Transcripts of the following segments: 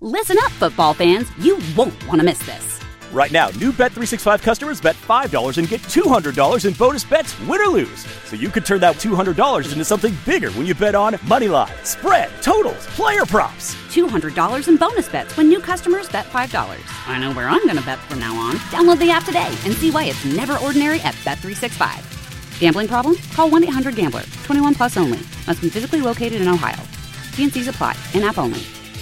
Listen up, football fans. You won't want to miss this. Right now, new Bet365 customers bet $5 and get $200 in bonus bets, win or lose. So you could turn that $200 into something bigger when you bet on moneyline, spread, totals, player props. $200 in bonus bets when new customers bet $5. I know where I'm going to bet from now on. Download the app today and see why it's never ordinary at Bet365. Gambling problem? Call 1-800-GAMBLER. 21 plus only. Must be physically located in Ohio. T&Cs apply. In-app only.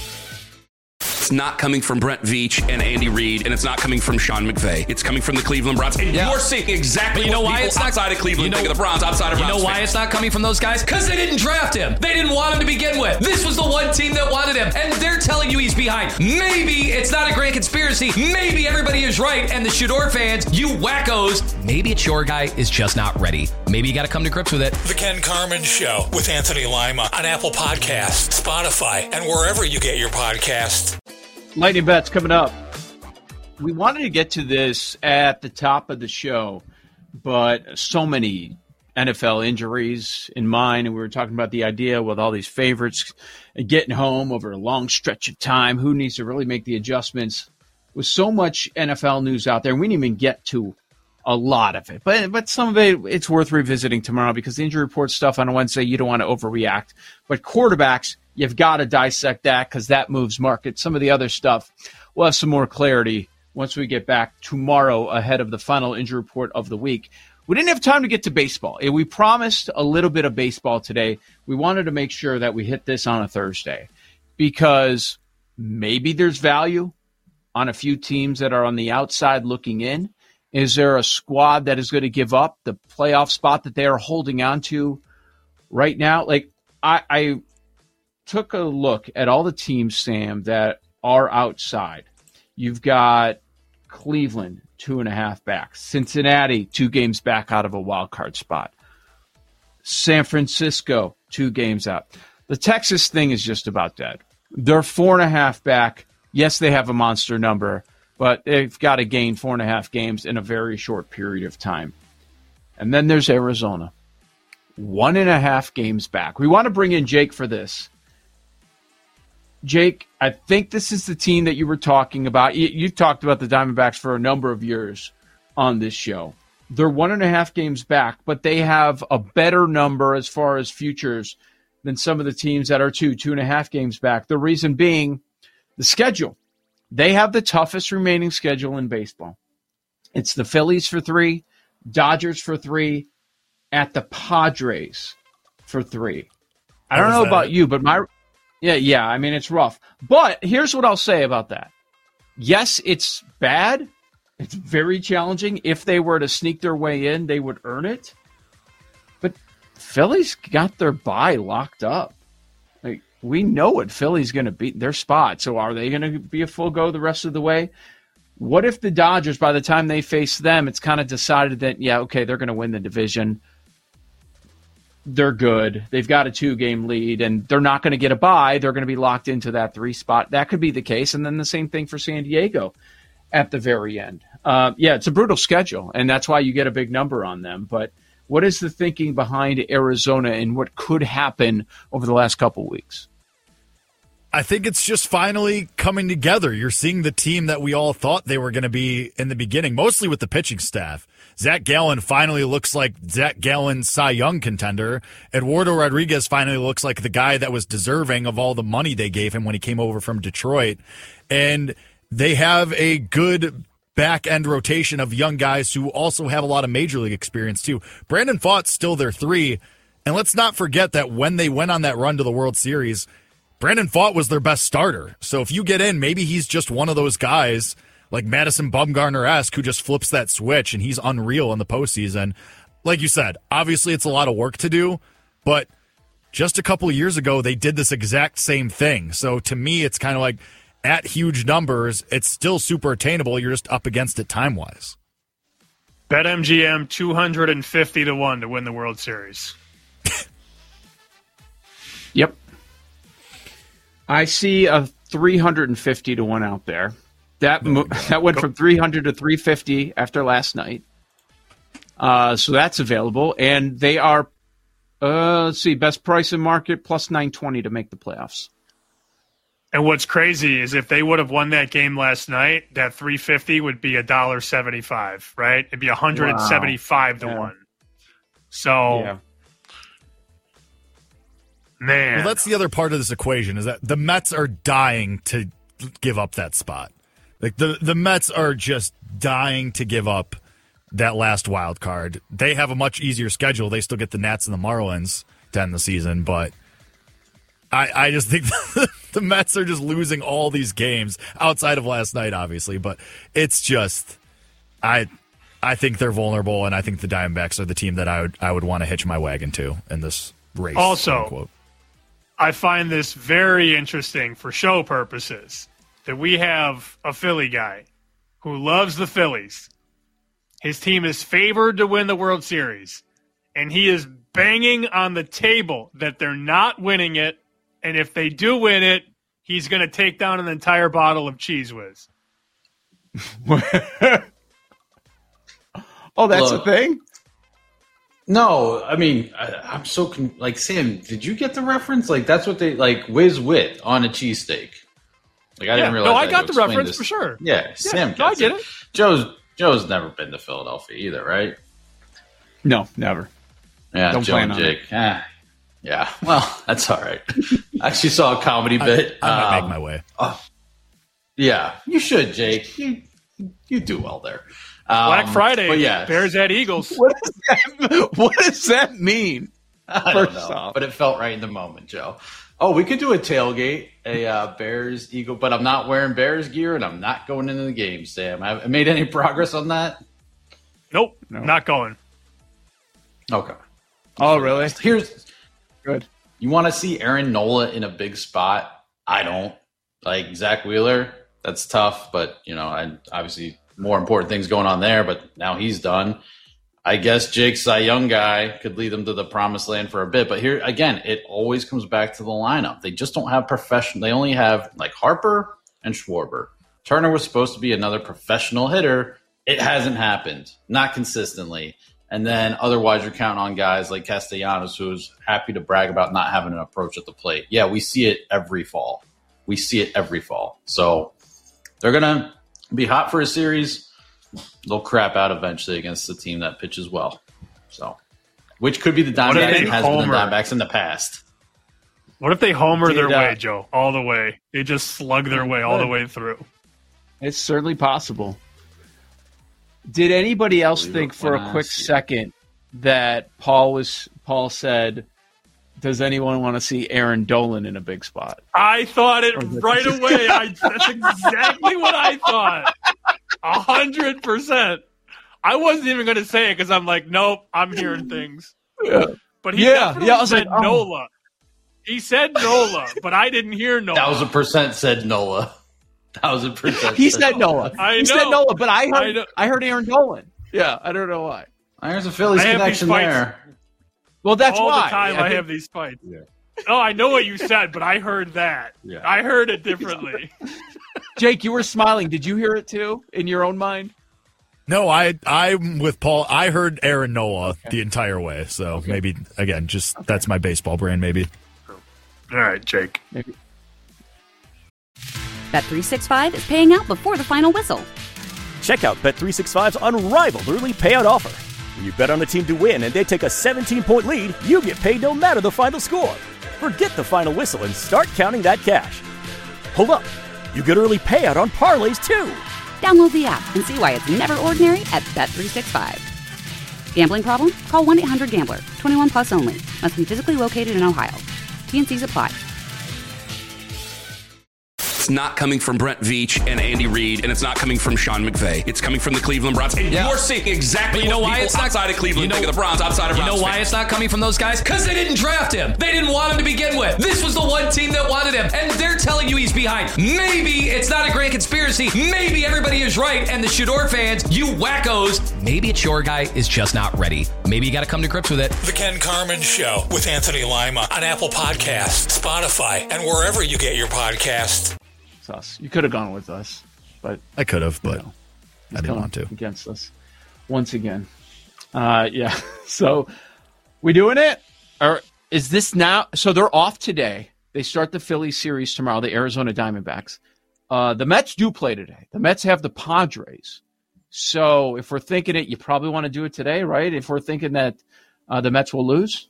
It's not coming from Brent Veach and Andy Reid, and it's not coming from Sean McVay. It's coming from the Cleveland Browns. And you're seeing exactly what people outside of Cleveland think of the Browns, outside of Browns. You know why it's not coming from those guys? Because they didn't draft him. They didn't want him to begin with. This was the one team that wanted him, and they're telling you he's behind. Maybe it's not a grand conspiracy. Maybe everybody is right, and the Shador fans, you wackos, maybe it's your guy is just not ready. Maybe you got to come to grips with it. The Ken Carman Show with Anthony Lima on Apple Podcasts, Spotify, and wherever you get your podcasts. Lightning Bets coming up. We wanted to get to this at the top of the show, but so many NFL injuries in mind, and we were talking about the idea with all these favorites getting home over a long stretch of time. Who needs to really make the adjustments? With so much NFL news out there, and we didn't even get to a lot of it. But some of it, it's worth revisiting tomorrow because the injury report stuff on Wednesday, you don't want to overreact. But quarterbacks, you've got to dissect that because that moves markets. Some of the other stuff, we'll have some more clarity once we get back tomorrow ahead of the final injury report of the week. We didn't have time to get to baseball. We promised a little bit of baseball today. We wanted to make sure that we hit this on a Thursday because maybe there's value on a few teams that are on the outside looking in. Is there a squad that is going to give up the playoff spot that they are holding on to right now? Like, I took a look at all the teams, Sam, that are outside. You've got Cleveland, 2.5 back. Cincinnati, 2 games back out of a wild card spot. San Francisco, 2 games out. The Texas thing is just about dead. They're 4.5 back. Yes, they have a monster number, but they've got to gain 4.5 games in a very short period of time. And then there's Arizona, 1.5 games back. We want to bring in Jake for this. Jake, I think this is the team that you were talking about. You've talked about the Diamondbacks for a number of years on this show. They're 1.5 games back, but they have a better number as far as futures than some of the teams that are 2.5 games back. The reason being the schedule. They have the toughest remaining schedule in baseball. It's the Phillies for 3, Dodgers for 3, at the Padres for 3. I don't know about you, but yeah, I mean, it's rough. But here's what I'll say about that. Yes, it's bad. It's very challenging. If they were to sneak their way in, they would earn it. But Phillies got their bye locked up. Like, we know what Philly's going to be, their spot. So are they going to be a full go the rest of the way? What if the Dodgers, by the time they face them, it's kind of decided that, yeah, okay, they're going to win the division. They're good. They've got a 2-game lead, and they're not going to get a bye. They're going to be locked into that 3 spot. That could be the case. And then the same thing for San Diego at the very end. Yeah, it's a brutal schedule, and that's why you get a big number on them. But what is the thinking behind Arizona and what could happen over the last couple weeks? I think it's just finally coming together. You're seeing the team that we all thought they were going to be in the beginning, mostly with the pitching staff. Zach Gallen finally looks like Zach Gallen Cy Young contender. Eduardo Rodriguez finally looks like the guy that was deserving of all the money they gave him when he came over from Detroit. And they have a good back-end rotation of young guys who also have a lot of major league experience, too. Brandon Pfaadt's still their 3. And let's not forget that when they went on that run to the World Series, Brandon Pfaadt was their best starter. So if you get in, maybe he's just one of those guys like Madison Bumgarner-esque who just flips that switch and he's unreal in the postseason. Like you said, obviously it's a lot of work to do, but just a couple of years ago, they did this exact same thing. So to me, it's kind of like at huge numbers, it's still super attainable. You're just up against it time-wise. BetMGM 250 to 1 to win the World Series. Yep. I see a 350 to 1 out there. That went from 300 to 350 after last night. So that's available. And they are, let's see, best price in market plus 920 to make the playoffs. And what's crazy is if they would have won that game last night, that 350 would be $1.75, right? It'd be 175 to 1. So, man. Well, that's the other part of this equation is that the Mets are dying to give up that spot. Like the Mets are just dying to give up that last wild card. They have a much easier schedule. They still get the Nats and the Marlins to end the season, but I just think the Mets are just losing all these games outside of last night, obviously. But it's just, I think they're vulnerable, and I think the Diamondbacks are the team that I would want to hitch my wagon to in this race. Also, I find this very interesting for show purposes that we have a Philly guy who loves the Phillies. His team is favored to win the World Series, and he is banging on the table that they're not winning it. And if they do win it, he's going to take down an entire bottle of Cheese Whiz. Oh, that's a thing? No, I mean, I'm so like, Sam, did you get the reference? Like, that's what they like, Whiz Wit on a cheesesteak. Like, I didn't realize. No, I got the reference for sure. Yeah, Sam gets I get it. Joe's never been to Philadelphia either, right? No, never. Yeah, Don't Joe plan and on Jake. Yeah, well, that's all right. I actually saw a comedy bit. I might make my way. Yeah, you should, Jake. You do well there. Black Friday, but yeah. Bears at Eagles. What does that mean? I don't know, but it felt right in the moment, Joe. Oh, we could do a tailgate, a Bears Eagle, but I'm not wearing Bears gear and I'm not going into the game, Sam. Have I made any progress on that? Nope, not going. Okay. Oh, really? Here's good. You want to see Aaron Nola in a big spot? I don't. Like Zach Wheeler, that's tough, but and obviously more important things going on there, but now he's done. I guess Jake Cy Young guy could lead them to the promised land for a bit. But here, again, it always comes back to the lineup. They just don't have professional. They only have like Harper and Schwarber. Turner was supposed to be another professional hitter. It hasn't happened. Not consistently. And then otherwise you're counting on guys like Castellanos, who's happy to brag about not having an approach at the plate. Yeah, we see it every fall. So they're going to be hot for a series. They'll crap out eventually against the team that pitches well. So, which could be the Diamondbacks and has been the Diamondbacks in the past. What if they homer their way, Joe, all the way? They just slug their way all the way through. It's certainly possible. Did anybody else think for a quick second that Paul said, does anyone want to see Aaron Dolan in a big spot? I thought it right away. That's exactly what I thought. 100%. I wasn't even going to say it because I'm like, nope, I'm hearing things. Yeah. But he definitely said Nola. He said Nola, but I didn't hear Nola. 1,000% said Nola. 1,000%. He said Nola. He said Nola, but I heard Aaron Dolan. Yeah, I don't know why. There's a Phillies connection there. Well, that's all why. All the time I have these fights. Yeah. Oh, I know what you said, but I heard that. Yeah. I heard it differently. Jake, you were smiling. Did you hear it too in your own mind? No, I'm with Paul. I heard Aaron Nola the entire way. So maybe, again, that's my baseball brain maybe. All right, Jake. Maybe. Bet365 is paying out before the final whistle. Check out Bet365's unrivaled early payout offer. When you bet on a team to win and they take a 17-point lead, you get paid no matter the final score. Forget the final whistle and start counting that cash. Hold up. You get early payout on parlays, too. Download the app and see why it's never ordinary at Bet365. Gambling problem? Call 1-800-GAMBLER. 21 plus only. Must be physically located in Ohio. T&Cs apply. It's not coming from Brent Veach and Andy Reid, and it's not coming from Sean McVay. It's coming from the Cleveland Browns. And you're seeing exactly what why people it's not, outside of Cleveland think of the Browns, outside of Browns. You know why fans. it's not coming from those guys? Because they didn't draft him. They didn't want him to begin with. This was the one team that wanted him, and they're telling you he's behind. Maybe it's not a grand conspiracy. Maybe everybody is right, and the Shador fans, you wackos, maybe it's your guy is just not ready. Maybe you got to come to grips with it. The Ken Carman Show with Anthony Lima on Apple Podcasts, Spotify, and wherever you get your podcasts. Us. You could have gone with us, but I could have, but I didn't want to. Against us once again. Yeah. So we doing it, or is this now? So they're off today. They start the Phillies series tomorrow, the Arizona Diamondbacks. The Mets do play today. The Mets have the Padres. So if we're thinking it, you probably want to do it today, right? If we're thinking that the Mets will lose.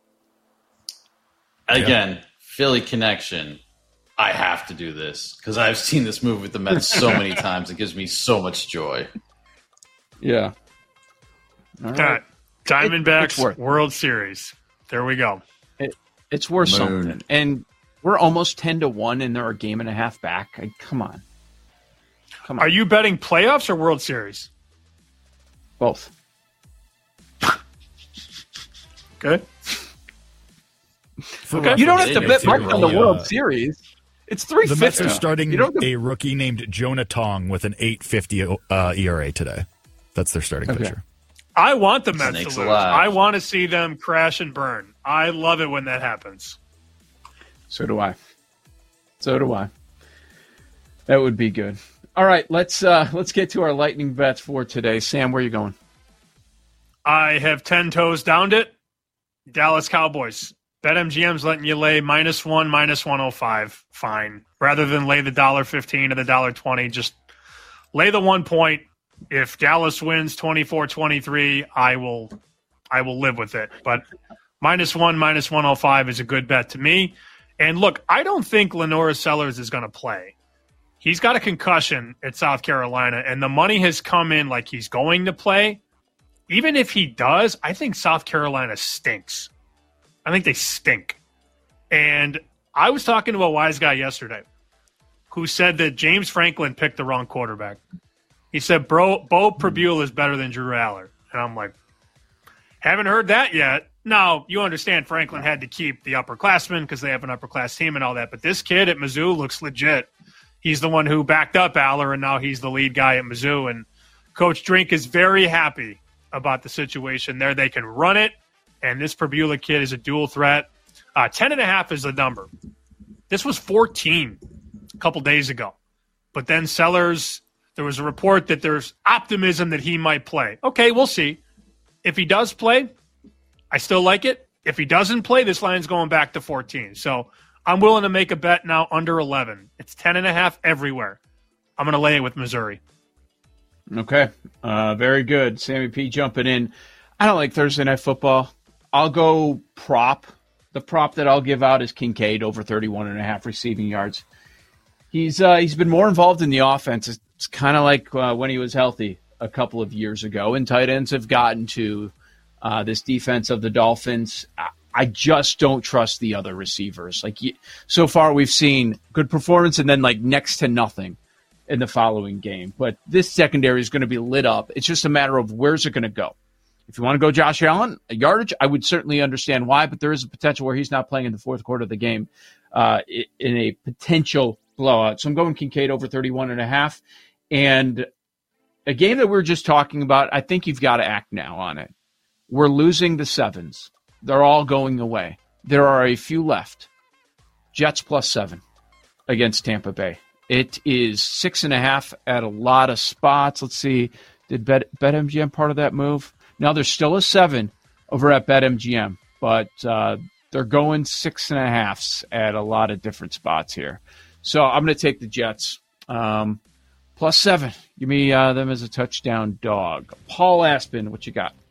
Again, Philly connection. I have to do this because I've seen this move with the Mets so many times. It gives me so much joy. Yeah. All right. Diamondbacks World Series. There we go. It's worth something. And we're almost 10-1 and they're a game and a half back. Come on. Are you betting playoffs or World Series? Both. Good. Okay. You don't have to bet much on the World Series. It's $3.50. The Mets are starting a rookie named Jonah Tong with an 8.50 ERA today. That's their starting pitcher. I want the Mets to lose. I want to see them crash and burn. I love it when that happens. So do I. That would be good. All right, let's get to our lightning bets for today. Sam, where are you going? I have 10 toes downed it. Dallas Cowboys. BetMGM's letting you lay -1, -105. Fine. Rather than lay the $1.15 or the $1.20, just lay the 1 point. If Dallas wins 24-23, I will live with it. But -1, -105 is a good bet to me. And look, I don't think Lenora Sellers is going to play. He's got a concussion at South Carolina, and the money has come in like he's going to play. Even if he does, I think South Carolina stinks. I think they stink. And I was talking to a wise guy yesterday who said that James Franklin picked the wrong quarterback. He said, Bo Prabula is better than Drew Aller. And I'm like, haven't heard that yet. Now, you understand Franklin had to keep the upperclassmen because they have an upperclass team and all that. But this kid at Mizzou looks legit. He's the one who backed up Aller, and now he's the lead guy at Mizzou. And Coach Drink is very happy about the situation there. They can run it, and this Prabula kid is a dual threat. 10.5 is the number. This was 14 a couple days ago. But then Sellers, there was a report that there's optimism that he might play. Okay, we'll see. If he does play, I still like it. If he doesn't play, this line's going back to 14. So I'm willing to make a bet now under 11. It's 10.5 everywhere. I'm going to lay it with Missouri. Okay. Very good. Sammy P jumping in. I don't like Thursday Night Football. I'll go prop. The prop that I'll give out is Kincaid over 31.5 receiving yards. He's been more involved in the offense. It's kind of like when he was healthy a couple of years ago, and tight ends have gotten to this defense of the Dolphins. I just don't trust the other receivers. So far we've seen good performance and then next to nothing in the following game. But this secondary is going to be lit up. It's just a matter of where's it going to go. If you want to go Josh Allen, a yardage, I would certainly understand why, but there is a potential where he's not playing in the fourth quarter of the game in a potential blowout. So I'm going Kincaid over 31.5. And a game that we were just talking about, I think you've got to act now on it. We're losing the sevens. They're all going away. There are a few left. Jets +7 against Tampa Bay. It is 6.5 at a lot of spots. Let's see. Did BetMGM part of that move? Now there's still a 7 over at BetMGM, but they're going 6.5s at a lot of different spots here. So I'm going to take the Jets. +7. Give me them as a touchdown dog. Paul Aspen, what you got?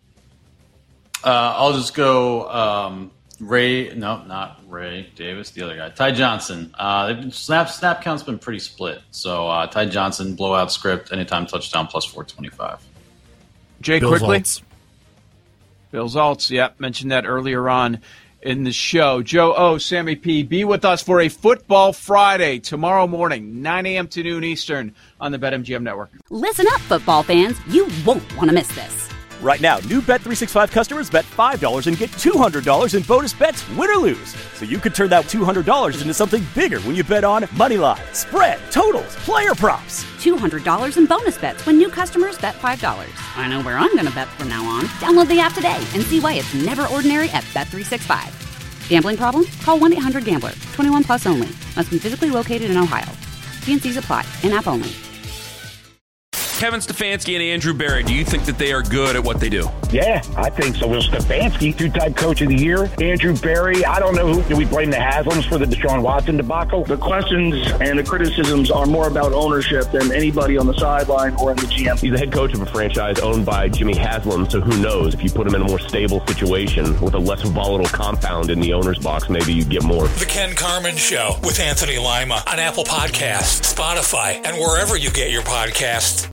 I'll just go Ray. No, not Ray Davis. The other guy, Ty Johnson. Snap count's been pretty split. So Ty Johnson blowout script. Anytime touchdown +425. Jay, quickly. Bill Zaltz. Yep, mentioned that earlier on in the show. Joe O, Sammy P, be with us for a Football Friday tomorrow morning, 9 a.m. to noon Eastern on the BetMGM Network. Listen up, football fans. You won't want to miss this. Right now, new Bet365 customers bet $5 and get $200 in bonus bets, win or lose. So you could turn that $200 into something bigger when you bet on moneyline, spread, totals, player props. $200 in bonus bets when new customers bet $5. I know where I'm going to bet from now on. Download the app today and see why it's never ordinary at Bet365. Gambling problem? Call 1-800-GAMBLER. 21 plus only. Must be physically located in Ohio. PNCs apply. In-app only. Kevin Stefanski and Andrew Berry, do you think that they are good at what they do? Yeah, I think so. Will Stefanski, two-time coach of the year. Andrew Berry, I don't know who. Do we blame the Haslams for the Deshaun Watson debacle? The questions and the criticisms are more about ownership than anybody on the sideline or in the GM. He's the head coach of a franchise owned by Jimmy Haslam, so who knows? If you put him in a more stable situation with a less volatile compound in the owner's box, maybe you'd get more. The Ken Carman Show with Anthony Lima on Apple Podcasts, Spotify, and wherever you get your podcasts.